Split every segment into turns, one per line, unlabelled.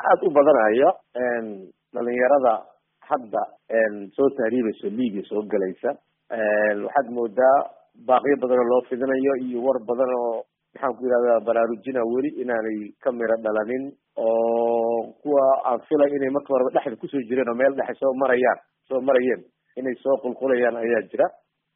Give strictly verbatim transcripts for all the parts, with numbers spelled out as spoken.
aad u badanaya dhalinyarada hadda soo tahriibayso liiga soo galaysa waxaad moodaa baaqiyo badan oo loo fidinayo iyo war badan oo maxaan ku yidhahdaa baraarujina weli inaanay ka miro dhalanin oo kuwa aan filay inay marka horeba dhexda kusoo jireen oo meel dhexe soo marayaan soo marayeen inay soo qulqulayaan ayaa jira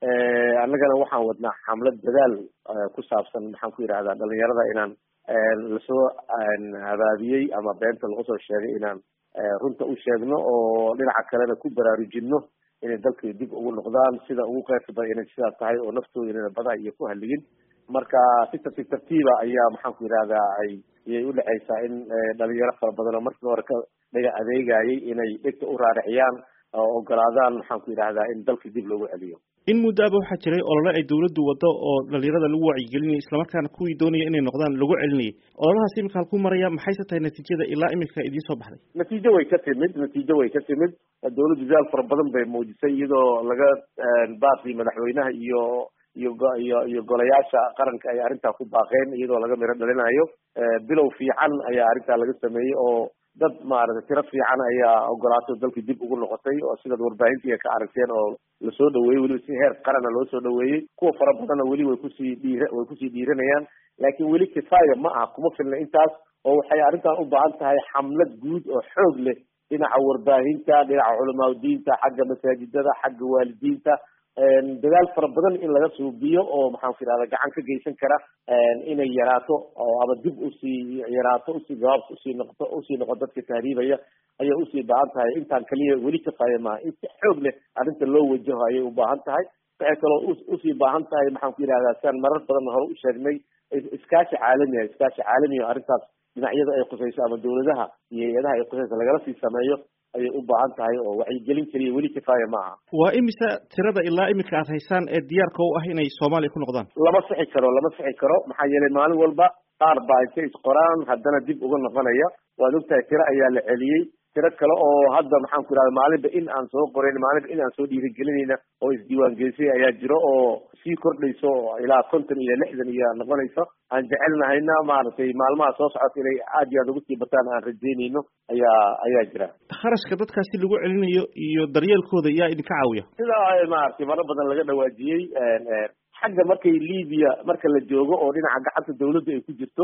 annagana waxaan wadnaa xamlad dadaal ku saabsan maxaan ku yidhahdaa dhalinyarada inaan lasoo habaabiyey ama beenta lagu soo sheegay inaan runta u sheegno oo dhinaca kalena ku baraarujino inay dalkii dib ugu noqdaan sida ugu qeybta badan inay sidaa tahay oo naftooda inayna badaa iyo ku haligin marka si tartiib tartiiba ayaa maxaan ku yidhahdaa ay iyay udhexaysaa in dhalinyaro fara badan oo markii hore ka dhaga adeegayay inay dhegta u raariciyaan oo ogolaadaan maxaan ku yidhahdaa in dalkii dib loogu celiyo
in muddaaba waxaa jiray olole ay dawladdu waddo oo dhalinyarada lagu wacyigelinayay islamarkaana kuwii doonaya inay noqdaan lagu celinayay ololahaas imika halku maraya maxayse tahay natiijada ilaa imika idiin soo baxday
natiijo way ka timid natiijo way ka timid dawladdu dadaal fara badan bay muujisay iyadoo laga baaqi madaxweynaha iyo iyo iyo iyo golayaasha qaranka ay arrintaa ku baaqeen iyadoo laga miro dhalinayo bilow fiican ayaa arrintaa laga sameeyey oo dad maaragtay tiro fiican ayaa ogolaatay oo dalkii dib ugu noqotay oo sidaad warbaahintii ka aragteen oo lasoo dhaweeyey weliba si heer qarana loo soo dhaweeyey kuwa fara badanna weli way kusii dhiir way kusii dhiiranayaan laakiin weli kifaaya ma aha kuma filna intaas oo waxay arrintan u baahan tahay xamlad guud oo xoog leh dhinaca warbaahinta dhinaca culamaa diinta xagga masaajidada xagga waalidiinta dadaal fara badan in laga suubiyo oo maxaan ku yidhahda gacan ka geysan kara inay yaraato oo ama dib usii yaraato usii gabaabka usii noqoto usii noqo dadka tahriibaya ayay usii baahan tahay intaan kaliya weli kafaaya maaha in si xoog leh arrinta loo wajaho ayay u baahan tahay waxay kaloo usii baahan tahay maxaan ku yidhahdaa siaan marar badan hore u sheegnay iskaashi caalami ah iskaashi caalami o arrintaas dhinacyada ay khusayso ama dawladaha iyo hay-adaha ay khusayso lagala sii sameeyo ayay u baahan tahay oo wacyigelin keliya weli kifaaya ma aha
waa imisa tirada ilaa imika aad haysaan ee diyaarka u ah inay soomaaliya ku noqdaan
lama sixi karo lama sixi karo maxaa yeelay maalin walba qaar baa intay isqoraan haddana dib uga noqonaya waad ogtahay tiro ayaa la celiyey tiro kale oo hadda maxaan ku yidhahda maalinba in aan soo qorayn maalinba in aan soo dhiirigelinayna oo isdiiwaangelisay ayaa jiro oo sii kordhayso ilaa konton iyo lixdan iyo noqonayso aan jecelnahayna maaragtay maalmaha soo socota inay aad iyo aad ugu sii bataan aan rajeynayno ayaa ayaa jira
kharashka dadkaasi lagu celinayo iyo daryeelkooda yaa idinka caawiya
sida maaragtay maro badan laga dhawaajiyey xagga markay libiya marka la joogo oo dhinaca gacanta dawladda ay ku jirto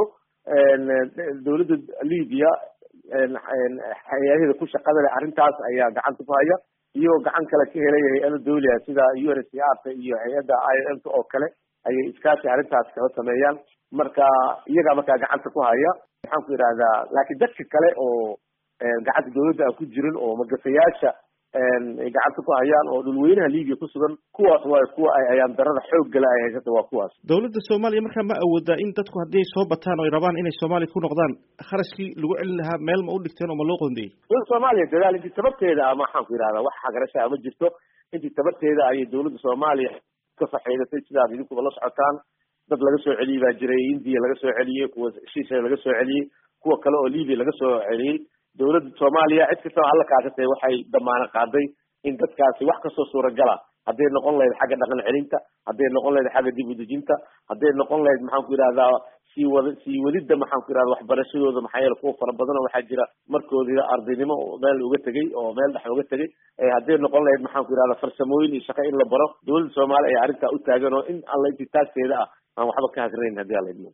dawladda libiya hay-adaheeda ku shaqada leh arrintaas ayaa gacanta ku haya iyagoo gacan kale ka helaya hay-ada dawliga sida u n h c r ta iyo hay-adda i o m ta oo kale ayay iskaashi arrintaas kala sameeyaan marka iyagaa markaa gacanta ku haya maxaan ku yidhahdaa laakiin dadka kale oo gacanta dawladda aan ku jirin oo magafayaasha ay gacanta ku hayaan oo dhulweynaha libiya ku sugan kuwaas waayo kuwa ay ayaan darada xoog gala ay haysata waa kuwaas
dawladda soomaaliya markaa ma awoodaa in dadku haddii ay soo bataan oo ay rabaan inay soomaaliya ku noqdaan kharashkii lagu celin lahaa meel ma u dhigteen oo ma loo qoondeeyey
dawladda soomaaliya dadaal intii tabarteeda a maxaan ku yidhahdaa wax hagarashaa ma jirto intii tabarteeda ayay dawladda soomaaliya ka faxeedatay sidaad idinkuba la socotaan dad laga soo celiyey baa jiray indiya laga soo celiyey kuwa shisha laga soo celiyey kuwa kale oo libiya laga soo celiyey dawladda soomaaliya cid kastaba alla kaashatay waxay damaano qaaday in dadkaasi wax kastoo suuragala hadday noqon lahayd xagga dhaqan celinta hadday noqon lahayd xagga dib u dejinta hadday noqon lahayd maxaan ku yidhahdaa sii wada sii wadida maxaan ku yidhahda waxbarashadooda maxaa yeele kuwa fara badan oo waxaa jira markoodii ardaynimo meel uga tegay oo meel dhex uga tegay hadday noqon lahayd maxaan ku yidhahda farsamooyin iyo shaqo in la baro dawladda soomaaliya ayaa arrintaa u taagan oo in alla intii taagteeda ah aan waxba ka hagranayn haddii alla idmo